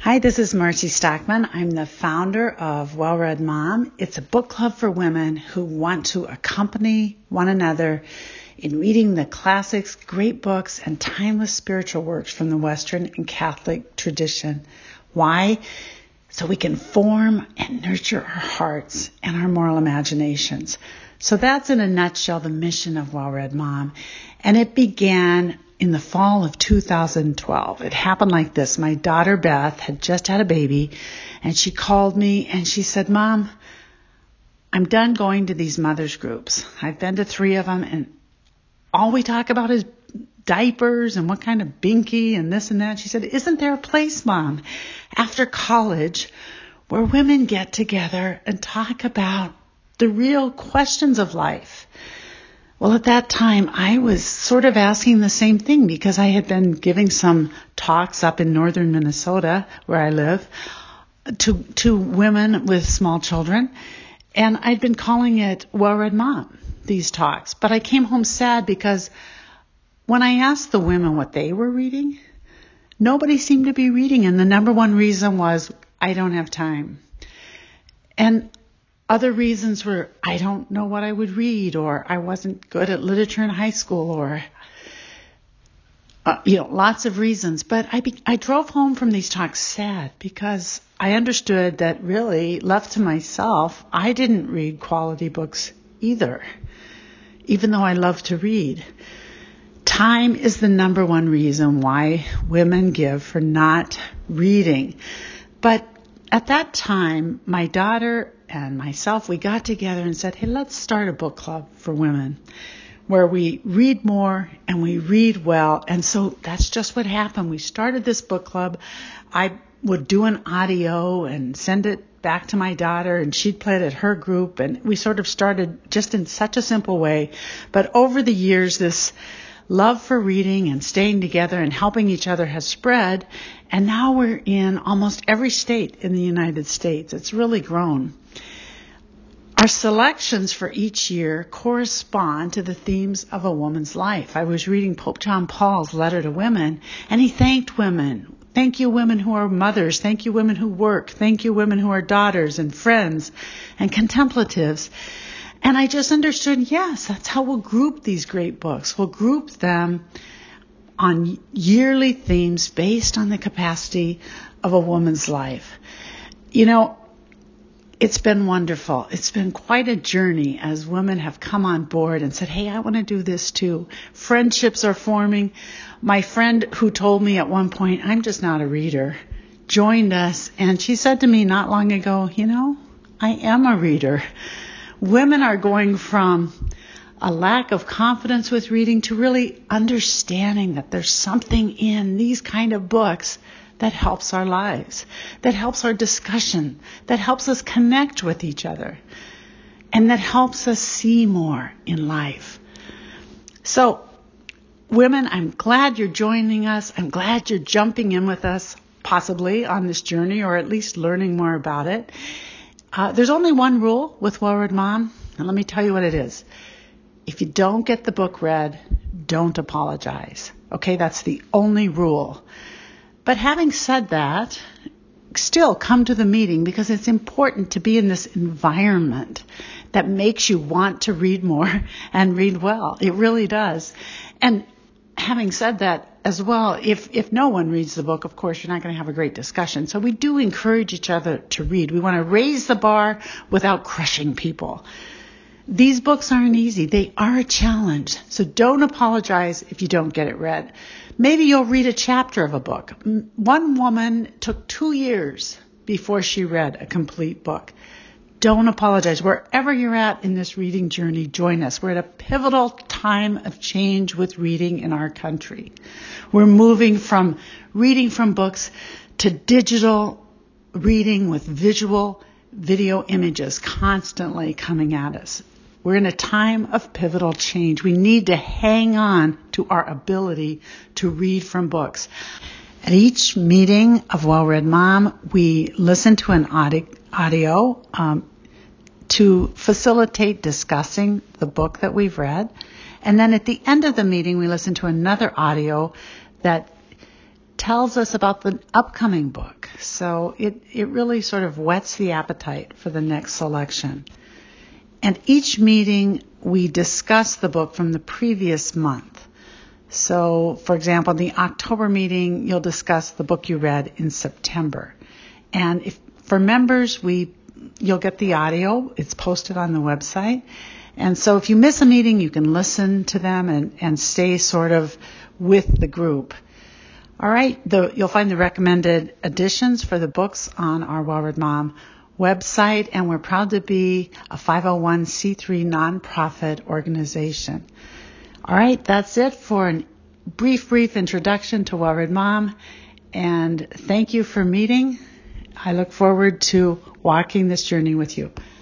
Hi, this is Marcy Stockman. I'm the founder of Well Read Mom. It's a book club for women who want to accompany one another in reading the classics, great books, and timeless spiritual works from the Western and Catholic tradition. Why? So we can form and nurture our hearts and our moral imaginations. So that's in a nutshell the mission of Well Read Mom. And it began in the fall of 2012. It happened like this. My daughter Beth had just had a baby, and she called me and she said, "Mom, I'm done going to these mothers groups. I've been to 3 of them, and all we talk about is diapers and what kind of binky and this and that." She said, "Isn't there a place, Mom, after college where women get together and talk about the real questions of life?" Well, at that time, I was sort of asking the same thing because I had been giving some talks up in northern Minnesota, where I live, to women with small children. And I'd been calling it Well Read Mom, these talks. But I came home sad because when I asked the women what they were reading, nobody seemed to be reading. And the number one reason was, I don't have time. And other reasons were, I don't know what I would read, or I wasn't good at literature in high school, or, lots of reasons. But I drove home from these talks sad because I understood that really, left to myself, I didn't read quality books either, even though I love to read. Time is the number one reason why women give for not reading. But at that time, my daughter and myself, we got together and said, hey, let's start a book club for women where we read more and we read well. And so that's just what happened. We started this book club. I would do an audio and send it back to my daughter, and she'd play it at her group. And we sort of started just in such a simple way. But over the years, this love for reading and staying together and helping each other has spread. And now we're in almost every state in the United States. It's really grown. Our selections for each year correspond to the themes of a woman's life. I was reading Pope John Paul's letter to women, and he thanked women. Thank you, women who are mothers. Thank you, women who work. Thank you, women who are daughters and friends and contemplatives. And I just understood, yes, that's how we'll group these great books. We'll group them on yearly themes based on the capacity of a woman's life. It's been wonderful. It's been quite a journey as women have come on board and said, hey, I want to do this too. Friendships are forming. My friend who told me at one point, I'm just not a reader, joined us. And she said to me not long ago, I am a reader. Women are going from a lack of confidence with reading to really understanding that there's something in these kind of books that helps our lives, that helps our discussion, that helps us connect with each other, and that helps us see more in life. So, women, I'm glad you're joining us. I'm glad you're jumping in with us, possibly on this journey, or at least learning more about it. There's only one rule with Well Read Mom, and let me tell you what it is. If you don't get the book read, don't apologize. Okay, that's the only rule. But having said that, still come to the meeting because it's important to be in this environment that makes you want to read more and read well. It really does. And having said that as well, if no one reads the book, of course, you're not going to have a great discussion. So we do encourage each other to read. We want to raise the bar without crushing people. These books aren't easy. They are a challenge. So don't apologize if you don't get it read. Maybe you'll read a chapter of a book. One woman took 2 years before she read a complete book. Don't apologize. Wherever you're at in this reading journey, join us. We're at a pivotal time of change with reading in our country. We're moving from reading from books to digital reading with video images constantly coming at us. We're in a time of pivotal change. We need to hang on to our ability to read from books. At each meeting of Well Read Mom, we listen to an audio to facilitate discussing the book that we've read. And then at the end of the meeting, we listen to another audio that tells us about the upcoming book. So it really sort of whets the appetite for the next selection. And each meeting, we discuss the book from the previous month. So, for example, the October meeting, you'll discuss the book you read in September. And if for members, you'll get the audio. It's posted on the website. And so if you miss a meeting, you can listen to them and stay sort of with the group. All right, you'll find the recommended editions for the books on our Well-Read Mom website, and we're proud to be a 501c3 nonprofit organization. All right, that's it for a brief introduction to Well-Read Mom, and thank you for meeting. I look forward to walking this journey with you.